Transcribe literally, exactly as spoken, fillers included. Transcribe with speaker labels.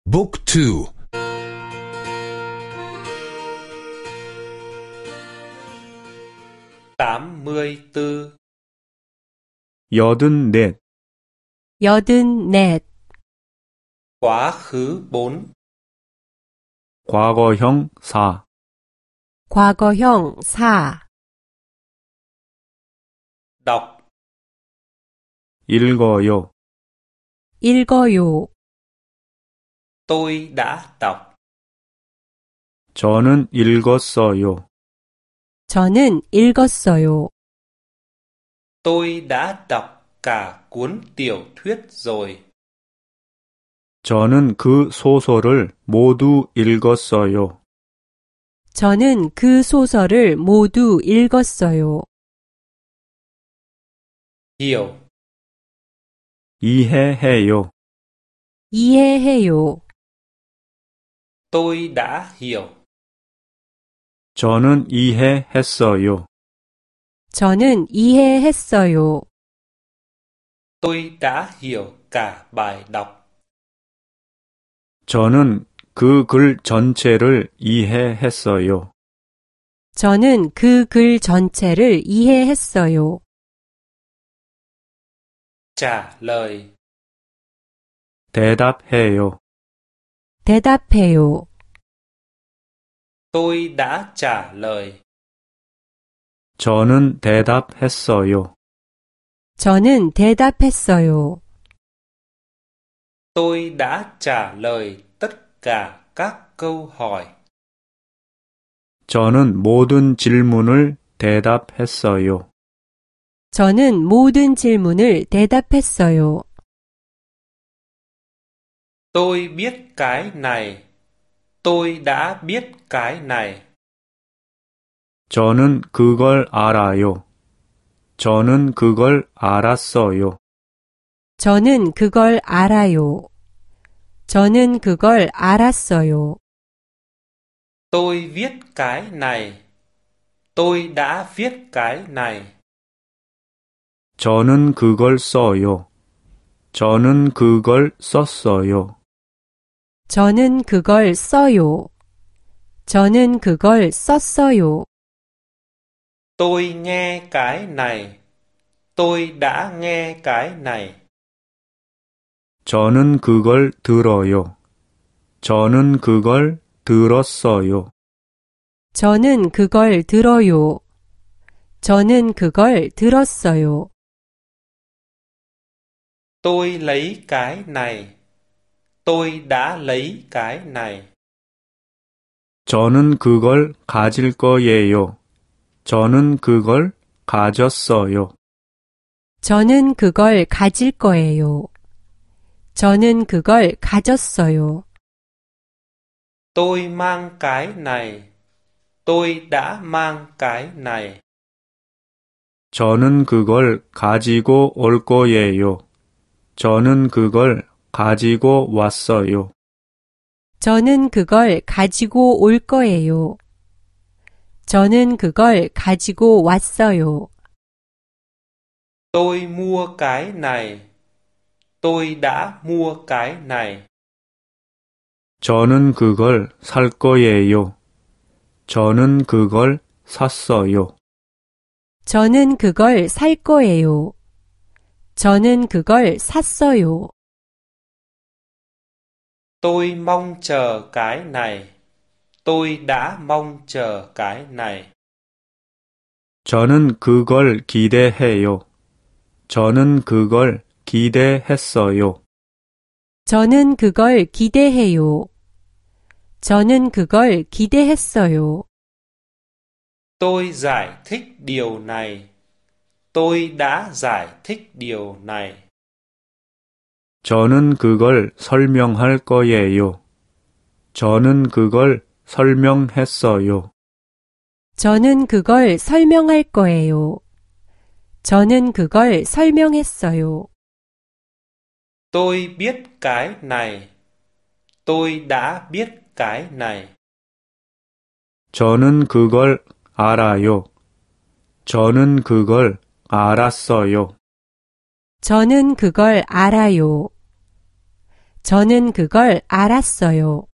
Speaker 1: Book two.
Speaker 2: tám mươi tư.
Speaker 3: 여든넷,
Speaker 4: 여든넷,
Speaker 2: Quá khứ bốn.
Speaker 3: 과거형 사,
Speaker 4: 과거형 사,
Speaker 2: Đọc.
Speaker 3: 읽어요.
Speaker 4: 읽어요.
Speaker 2: Tôi đã đọc.
Speaker 3: 저는 읽었어요.
Speaker 4: 저는 읽었어요.
Speaker 2: Tôi đã đọc cả cuốn tiểu thuyết rồi.
Speaker 3: 저는 그 소설을 모두 읽었어요.
Speaker 4: 저는 그 소설을 모두 읽었어요.
Speaker 2: Hiểu.
Speaker 3: 이해해요.
Speaker 4: 이해해요.
Speaker 2: Tôi đã hiểu.
Speaker 3: 저는 이해했어요.
Speaker 4: 저는 이해했어요.
Speaker 2: Tôi đã hiểu cả bài đọc.
Speaker 3: 저는 그 글 전체를 이해했어요.
Speaker 4: 저는 그 글 전체를 이해했어요.
Speaker 2: Trả lời.
Speaker 3: 대답해요.
Speaker 4: 대답해요.
Speaker 2: Tôi đã trả lời.
Speaker 3: 저는 대답했어요.
Speaker 4: 저는 대답했어요.
Speaker 2: Tôi đã trả lời tất cả các câu hỏi.
Speaker 3: 저는 모든 질문을 대답했어요.
Speaker 4: 저는 모든 질문을 대답했어요.
Speaker 2: Tôi biết cái này. Tôi đã biết cái này.
Speaker 3: 저는 그걸 알아요. 저는 그걸 알았어요.
Speaker 4: 저는 그걸 알아요. 저는 그걸 알았어요.
Speaker 2: Tôi viết cái này. Tôi đã viết cái này.
Speaker 3: 저는 그걸 써요. 저는 그걸 썼어요.
Speaker 4: 저는 그걸 써요. 저는 그걸 썼어요.
Speaker 2: Tôi nghe cái này. Tôi đã nghe cái này.
Speaker 3: 저는 그걸 들어요. 저는 그걸 들었어요.
Speaker 4: 저는 그걸 들어요. 저는 그걸 들었어요.
Speaker 2: Tôi lấy cái này. Tôi đã lấy cái này.
Speaker 3: 저는 그걸 가질 거예요. 저는 그걸 가졌어요.
Speaker 4: 저는 그걸 가질 거예요. 저는 그걸 가졌어요.
Speaker 2: Tôi mang cái này. Tôi đã mang cái này.
Speaker 3: 저는 그걸 가지고 올 거예요. 저는 그걸 가지고 왔어요.
Speaker 4: 저는 그걸 가지고 올 거예요. 저는 그걸 가지고 왔어요.
Speaker 2: Tôi mua cái này. Tôi đã mua cái này.
Speaker 3: 저는 그걸 살 거예요. 저는 그걸 샀어요.
Speaker 4: 저는 그걸 살 거예요. 저는 그걸 샀어요.
Speaker 2: Tôi mong chờ cái này. Tôi đã mong chờ cái này.
Speaker 3: 저는 그걸 기대해요. 저는 그걸 기대했어요.
Speaker 4: 저는 그걸 기대해요. 저는 그걸 기대했어요.
Speaker 2: Tôi giải thích điều này. Tôi đã giải thích điều này.
Speaker 3: 저는 그걸 설명할 거예요. 저는 그걸 설명했어요.
Speaker 4: 저는 그걸 설명할 거예요. 저는 그걸 설명했어요.
Speaker 2: Tôi biết cái này. Tôi đã biết cái này.
Speaker 3: 저는 그걸 알아요. 저는 그걸 알았어요.
Speaker 4: 저는 그걸 알아요. 저는 그걸 알았어요.